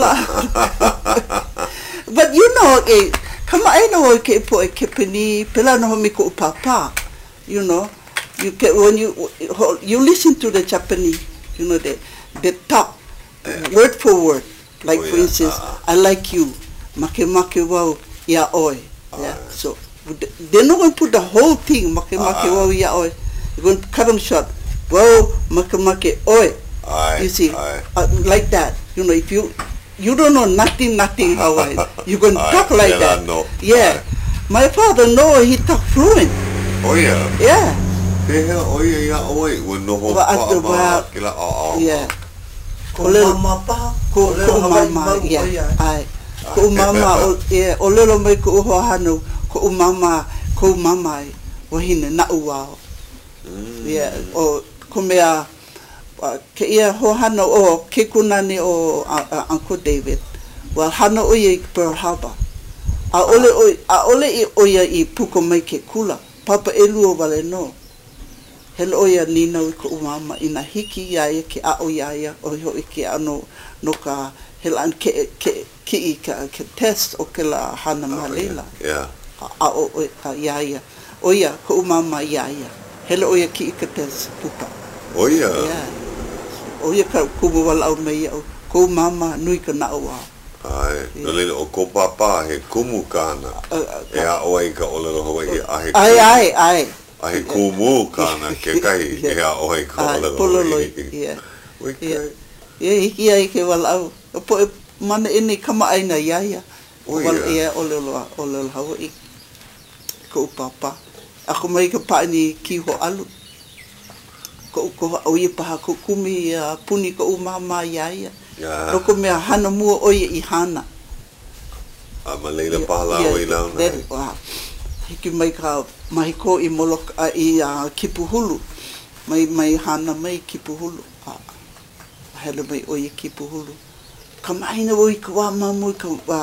but you know kama ai no ke po ke peni pela no mi ko papa you know you get when you listen to the Japanese you know the talk word for word like for instance I like you make wow ya oi so they're not going to put the whole thing make wow ya oi you're going to cut them short wow make oi you see like that you know if you don't know nothing Hawaii you're going to talk like that my father he talk fluent Ko mama pa ko mama ko mama o lelo mai ko hanu ko mama wahine na uao o ko mea ke ia ho hano o ke kunani o Uncle David wa hano o ye Pearl Harbor a ole I puko mai ke kula papa elu o vale no hele o ia nina ko mama ina hiki ia ke a o ia o ho ke ano no ka helan ke test o ke la hana malela a o ia o ia ko mama ia hele o ia ki ke test pupa o ia ka kumu wala o mai ko mama nui ka na o ai lele o ko papa he kumu kana a o ai ka o le Hawaii ai ai kumu kana ke kai a o ai ka o le hiki ai ke wala o po mana ini kama aina ia wala o le Hawaii ko papa ako mai ka pa ni ki ho alu ko o ia paha ko kumi puni ko umama ia. Ya. Roko mea hana mua oia I hana. Maleila pahala o I launa. Hiki mai ka mahiko I moloka I Kipuhulu. Mai hana mai Kipuhulu. Hele mai oia Kipuhulu. Ka maina o I ka wā mamu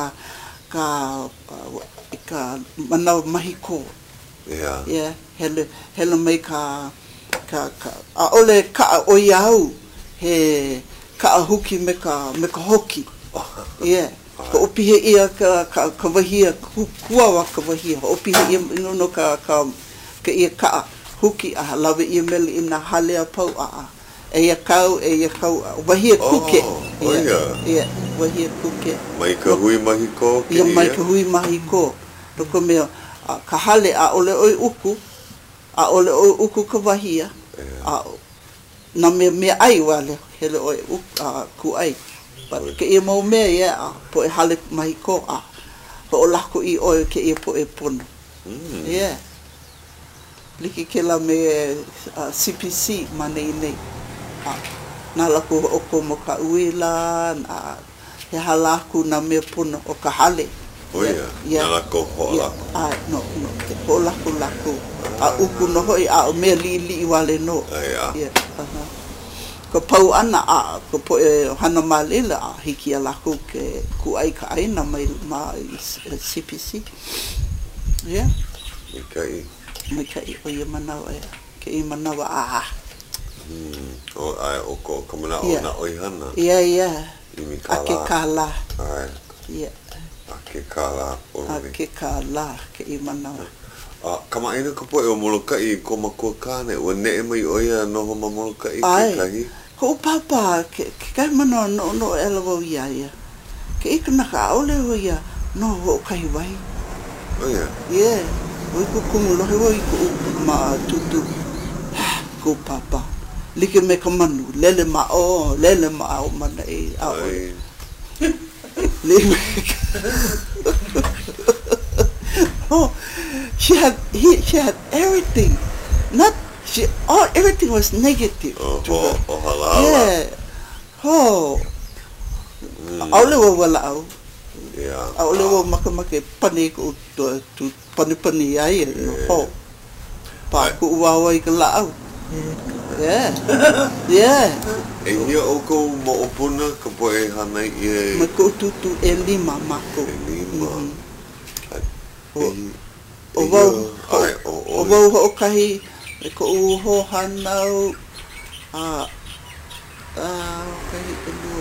ka manau mahiko. Yeah. Hele mai ka ole ka o iau he ka huki me ka hoki. Ko opihe ia ka wahia kuawa ka wahia. Opihe ia inono ka ia ka huki a lawe ia mele ina halea pau e ia kau wahia kuke. Wahia kuke. Mai ka hui mahiko ke ia. Mai ka hui mahiko. Roko mea ka hale a ole oi uku. A ole oi uku ka wahia. Na me ai wale hele oi ku ai. But ke ia mau mea ia po e hale mahiko po o lako I oi ke ia po e pono. Liki ke la me CPC manei nei. Na lako oko mo ka uila na he halaku na me pono o ka hale. Na lako ho lako. No, ke ho lako. Uku no hoi o mea li wale no. Ko pau ana ko po hana malila hiki a lako ke ku ai ka aina mai CPC. Mikai o ia manawa ke I manawa O ko kamana o na oi hana. Ake kala. Ake kala. Ake kala ke I manawa. Kama ina ka po e o Molokai ko makua kane o ne mai oia no ho ma Molokai ke kahi. Ko papa ke kai mano no elawo ia. Ke ikuna ka ole o ia no ho kai wai. Oi ko kumu lohe oi ko ma tutu. Ko papa. Like me ka manu lele ma o mana e she had everything. Everything was negative to her. Aule wa wala au. Aule wa makamake pane ko tu pane ai no. Pa ku wa wa I la au. E ia o ko mo opuna ka po e hana I ma ko tutu e lima mako. O wau ho kahi e ko ho hanau kahi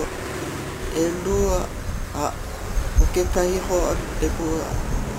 elua o ke kahi ho e bua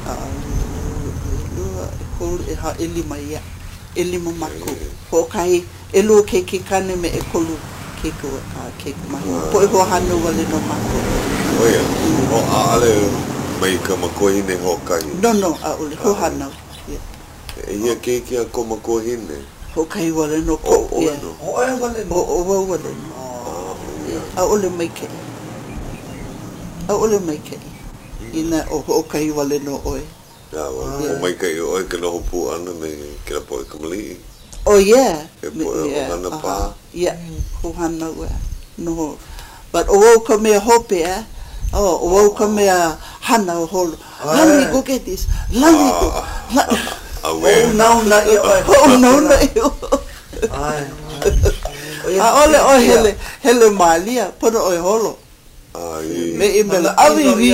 elua ko e ha elima ia elima mako ho kahi elu ke kane me e kolu ke ko ke mai po e ho hanau wale no mako o ale mai ka makohine ho kai. No, ole ho hanau. Ia ke a ko makohine. Ho kai wale no ko. O wale no. O wale no. Ole mai ke. Ole mai ke. Ina o kai wale no oi. O mai ke oi ke no pu ana me ke la po ka mali. E po ana pa. Ho hanau no. But o ka me hope o ka me hana o holo. Let me go get this. Let me go. Ole hele malia pono o holo. Me imela avi.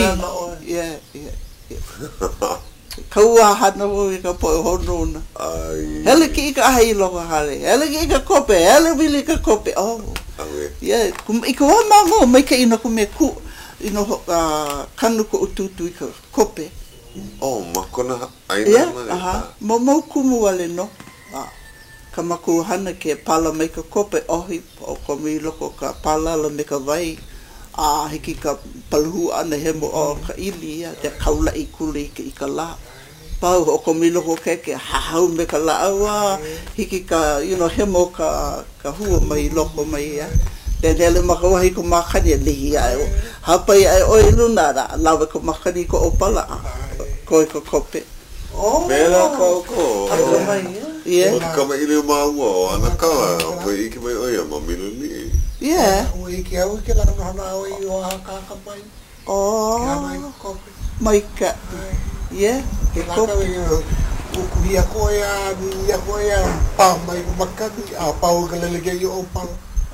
Kaua hana o ka po holo na. Hele ki ka hai lo hale. Hele ki ka kope. Hele bili ka kope. Kum iko ma mai ka ina ku me ku. Ino kanu ko ututu I ka kope. Makona aina Mau kumu wale no. Ka maku hana ke pala mai ka kope ohi o ko mi loko ka pala la me ka vai. Hiki ka paluhu ana he mo o ka ili te kaula I kule I ka la. Pau o ko mi loko ke hahau me ka la awa. Hiki ka he mo ka hua mai loko mai Dele makawahi ko makani lihi ai hapai ai oi luna lawe ko makani ko opala ko kope Bela ko Yeah. O te kama ili maua o ana kawa, mai ike mai oia ma miluni. Yeah. O ike au ke lana hana o i o haka mai. Oh. Ke hana i kope. Maika. Yeah. Ke laka o kuria koia, nia koia, pa mai o makani, a pau ka lelege i o pau.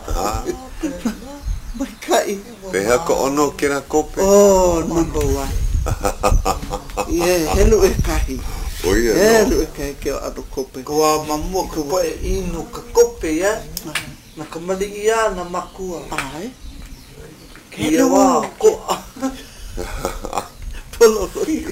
Maikai. Peha ka ono kera kope. Oh, number one. Yeah, hello e kahi. Oia Hello no. e kahi ke o anu kope. Kua mamua ka poe inu ka kope ia. Na ka mali ia na makua. Ai. Kia wā ko. Polo.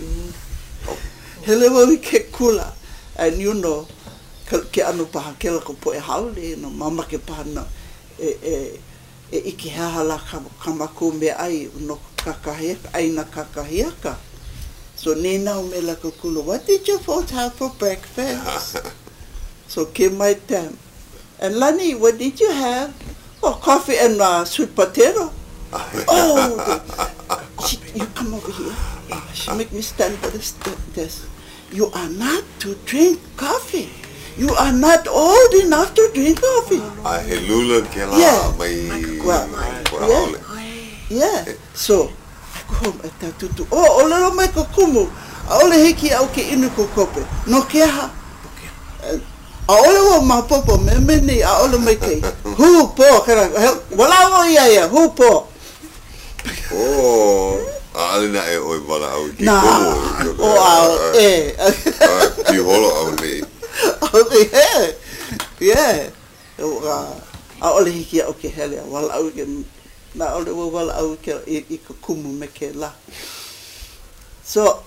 Hele wau ke kula. And you know, ke anu paha ke la ko poe haule no mama ke paha na e iki hahala ka maku me ai no kakahiaka, ai na kakahiaka. So nina o me la ko kula, what did you folks have for breakfast? So ke my time. And Lani, what did you have? Oh, coffee and sweet potato. Oh, you come over here. She make me stand for this. You are not to drink coffee. You are not old enough to drink coffee. A he lula ke la Yeah. mai Well, haole. Yeah. So, I go home at that tutu. Oh, olelo mai ko kumu. A ole hiki au ke inu ko kope. No ke ha. A ole wo mapopo me meni a ole mai kei. Hu po, kera. Wala wo ia, hu po. Oh, alina e oi wala au ki Nah, komo. o au, Ki holo au nei. Yeah, yeah. A ole hiki au ke hele, wala au ke, na ole wo wala au ke I ka kumu me ke la. So,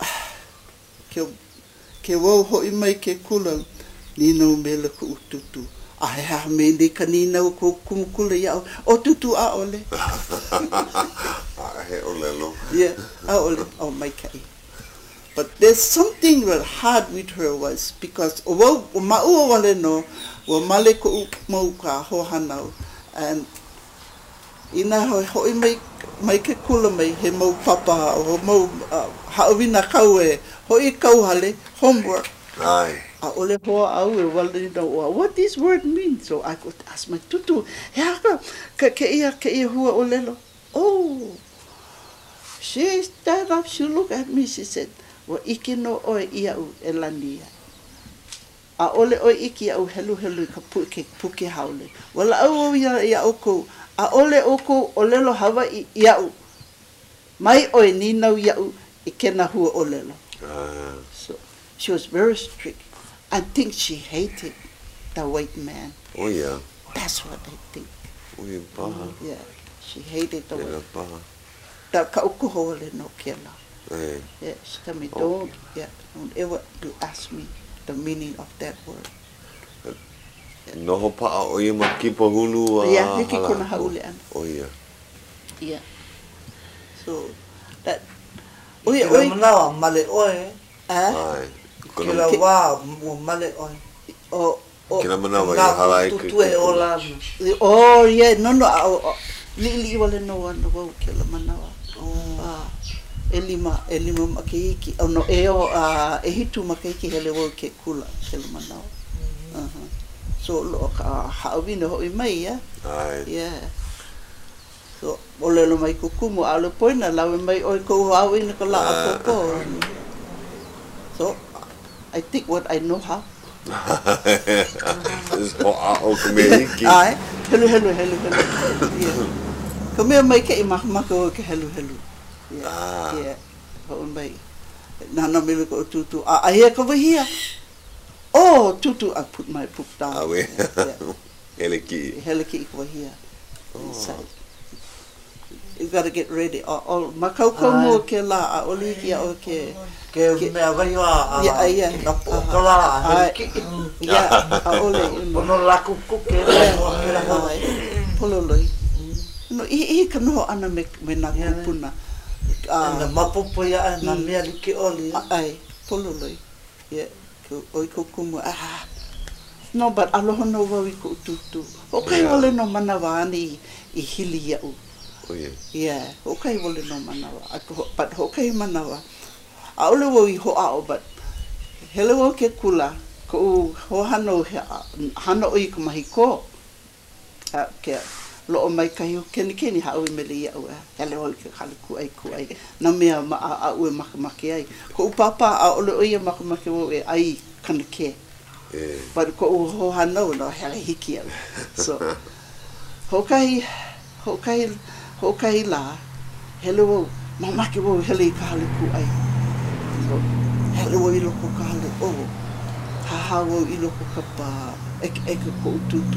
ke wau hoi mai ke kula, nina o mele ko ututu. A he ha me ni ka nina o ko kumu kula iau, o tutu a ole. He ole lo. Yeah, a ole, o mai kai. But there's something that hard with her was because o ma'ua wale no, o male ko mau ka hohanau, and ina hoi mai ke kula mai he mau papa o mau hauwina kau e hoi kau hale homework. Ai. A ole hoa au e wale no what this word means. So I could ask my tutu, hea ke ia hua o lelo. Oh, she stood up, she looked at me, she said, wa iki no oe ia u e lania. A ole oe iki au helu ka puke haule. Wala au ia oko, a ole oko o lelo hawa ia u. Mai oe ninau ia u I kena hua o lelo. So she was very strict. I think she hated the white man. Oh yeah. That's what I think. Oh yeah, paha. Yeah, she hated the white Kena man. paha. Ta ka uko ole no kela. Eh. Yeah, she told me, don't ever you ask me the meaning of that word. Noho pa'a o ia makipa hulu a Yeah, hiki kona haule ana. Oh yeah. Yeah. So, that... Oi, oi. Manawa, male oe. Ai. Kila wā, mo male oe. Oh, Kina manawa I halai ke. Tutue o la. oh, yeah, no, li wale no ana wau kela manawa. E lima makihiki. Oh, no, e hitu makihiki hele wau ke kula kela manawa. So, lo ka haawina hoi mai, yeah? Ai. Yeah. So, olelo mai kukumu alo poina lawe mai oi ko haawina ka la apoko. So, I think what I know how. Is ho a o kumehiki. Ai, helu. Yeah. Kamea mai ke imaka o ke helu. Yeah. Yeah. Ho mai. Nana mele ko tutu. Ai ka wahia. Oh, tutu, I put my book down. Awe. Yeah. Heleki. Heleki ko wahia. Inside. You gotta get ready. Makau mo ke la oli ki o ke mea vai wā. Yeah. Na pokala. Yeah, ole. Ono laku kuke. Pololoi. No I ka no ana me na kupuna. Na mapopo ia na mea like oli. Ai, pololoi. Yeah. Oi ko kumu. No, but aloha no wau I ko tutu. Okay, ole no manawani I hili iau. Oh yeah. Yeah, okay, wale no manawa. But okay manawa. A ole wau I ho ao, but hele wau ke kula. ko ho hano hano I ko mahiko ke lo mai kai keni ha o mele ia o ele o ke ku ai na me ma a o makamake ai ko papa a o le ia makamake o ai kana ke but ko ho hano no hele hiki au so hokai la hello mama ke wo hele ka ku ai so hello I lo ko ka le o ha wo I lo ko ka pa ek ko tutu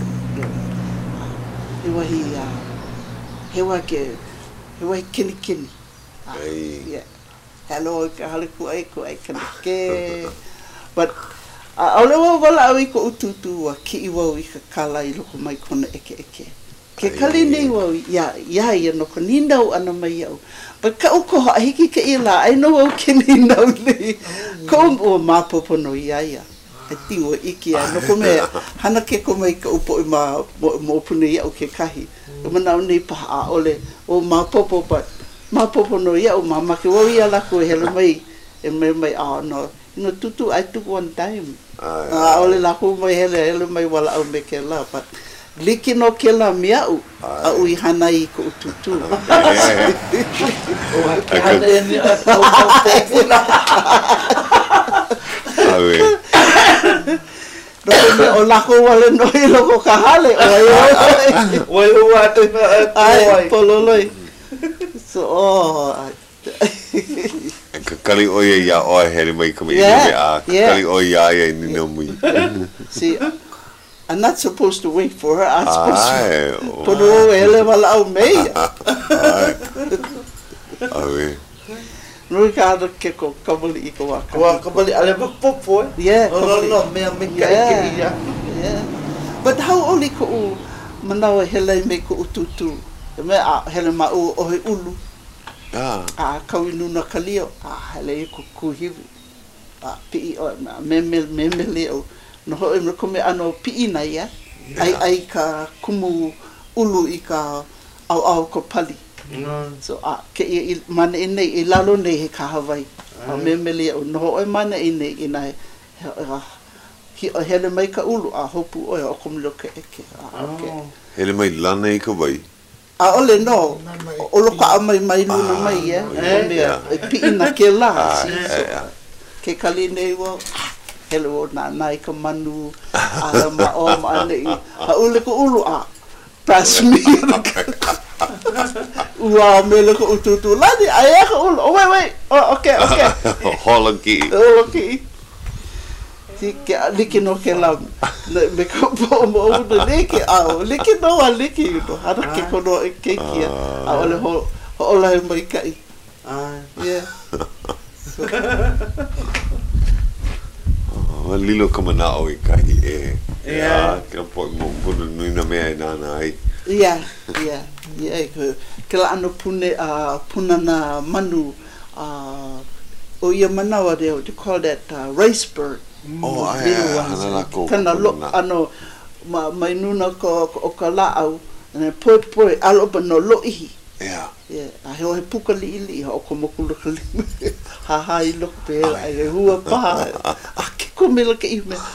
hewa kini yeah hello ka hale ku ai kana ke but ole wo wala ai ko ututu wa ki wo I ka kala I loko mai kona eke ke kali nei wo ya no ko ninda ana mai au but ka uko hiki ka ila ai no o kini no le ko o mapopo no ya ati o iki no ko me hana ke ko mai ka upo mo pune ya o ke kahi mana nei pa ole o mapopo but mapopo no ya o mama ke wo ya la ko hele mai e mai no tutu I took one time ole la ko mai hele mai wala au me ke la but liki no ke la mia u I hana I ko tutu o la ko wale no I loko ka hale oi wa te ai pololoi so kali oia ya o hele mai kuma kali oia ya ni no mui see I'm not supposed to wait for her I'm supposed to put her hele wala au mei no ka ke ko kabali ko wa kabali ale ba popo no me ka yeah but how only ko manawa hele me ko tutu me hele ma o ulu kawinu na kalio hele ko kuhivi pi me leo no ho me ko me ano pi na ya ai ka kumu ulu I ka au ko pali so ke mana ine lalo nei he ka Hawaii me leo no mana ine ina ki hele mai ka ulu hopu o ko me loke eke hele mai lana I ka wai ole no o lo ka mai luna mai e pi na ke la ke kali nei wo hello na I ka manu ma o ma nei ole ko ulu pass me Ua me ko ututu ladi ai ka ulu wait okay holaki que liki no ke la me ko mo no liki liki no liki no hara ke kono ke kia ole ho la mai kai yeah lilo kama na o kai ke po mo puno nina me na ai yeah ke la ano puna na manu o ia manawa they call that rice bird kana lo ano mai nuna ko o kala au na po alo no lo I a he puka li ho ko mo ku ha I lo pe ai hua pa ke ko me ke I me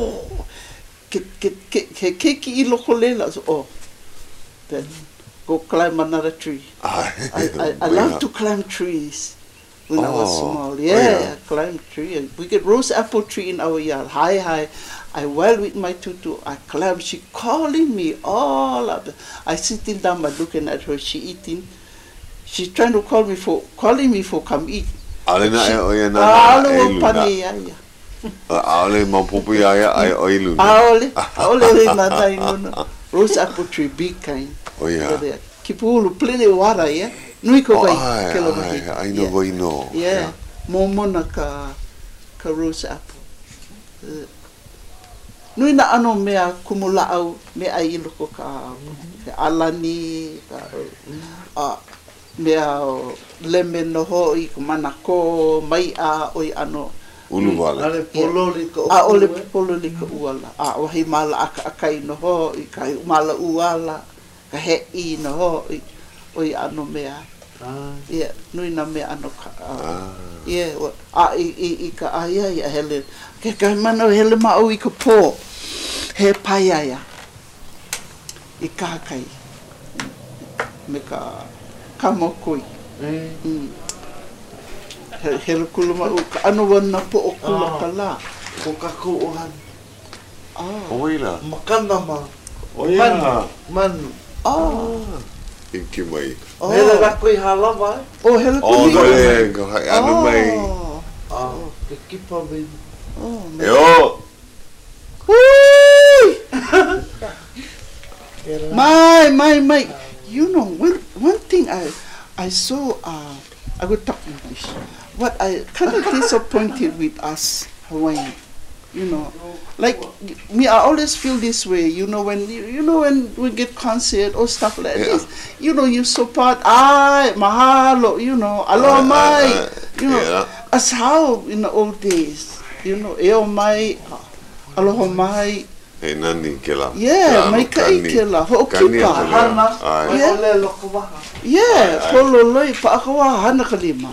ke I lo ko le la then go climb another tree I love to climb trees when I was small. I climbed tree and we get rose apple tree in our yard. High. I well with my tutu. I climb. She calling me all up. I sitting down but looking at her. She eating. She trying to calling me for come eat. Ale na e na. Ale pani ya. Ale mapupu ya ai oilu. Ale na dai no. Rose apple tree big kind. Kipulu plenty water Nui ko vai ke lo mai. I know why no. Momona ka rose apple. Nui na ano mea kumula au me ai loko ka alani mea lemon no hoi ko manako mai oi ano uluwala. Ale pololi ko ole pololi ko uala. Wahi mala akai no hoi kai mala uala ka hei no hoi oi ano mea. Ia, nui na mea ano ka. Ia, i ka aia ia hele. Ke kai mana hele mau i ka pō. He pai aia. I kākai. Me ka mokoi. Hele kula mau ka ano wana po o kula ka la. Ko kako ohan. Oila. Makana ma. Oila. Man. Inki mai. Hele rako I halawa. Oh, hele kuli. Ko hai anu mai. Ke kipa mai. Eo. My. You know, one thing I saw, I would talk English. What I kind of disappointed with us Hawaiian, you know, like me, I always feel this way. You know, when we get concert or stuff like this, you know, you support mahalo, you know, aloha mai, you know, as how in the old days, you know, eo mai, aloha mai. E nani ke la. Yeah, mai kai ke la. Ho'okipa. Ole loko waha. Yeah, pololoi pa akawa hana kalima.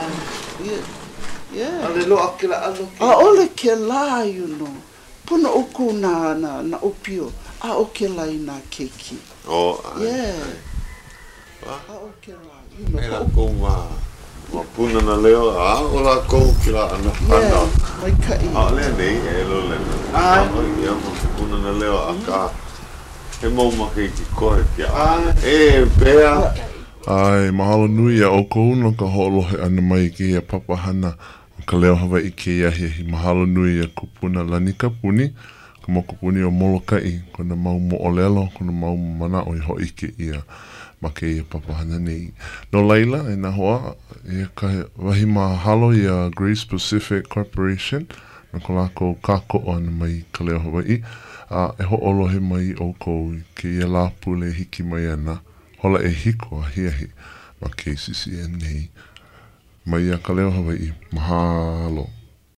Yeah. Ale lo akila alo. Ole ke la, you know. Puna oku na opio. O ke la I na keiki. Yeah. O ke la, you know. E la kou ma puna na leo, o la kou ki la ana pana. Yeah, mai kai. Lea nei, e lo lena. Ia ma puna na leo a ka. He mau maki ki koe ki a. Pea. Ai, mahalo nui a o kou no ka ho'olohe ana mai ki a papahana o ka leo Hawaii ke iahi. Mahalo nui a kupuna lanika puni, ka mo kupuni o Molokai, kona mau mo olelo, kona mau mana o I hoi ke ia. Ma ke ia papahana nei. No laila, e na hoa, e ka wahi mahalo I a Grace Pacific Corporation, na ko lako kako ana mai ka leo Hawaii. E ho'olohe mai o kou ke ia la pule hiki mai ana. Hola e hiko a hiahi ma KCCN nei. Mai a ka leo Hawaii. Mahalo.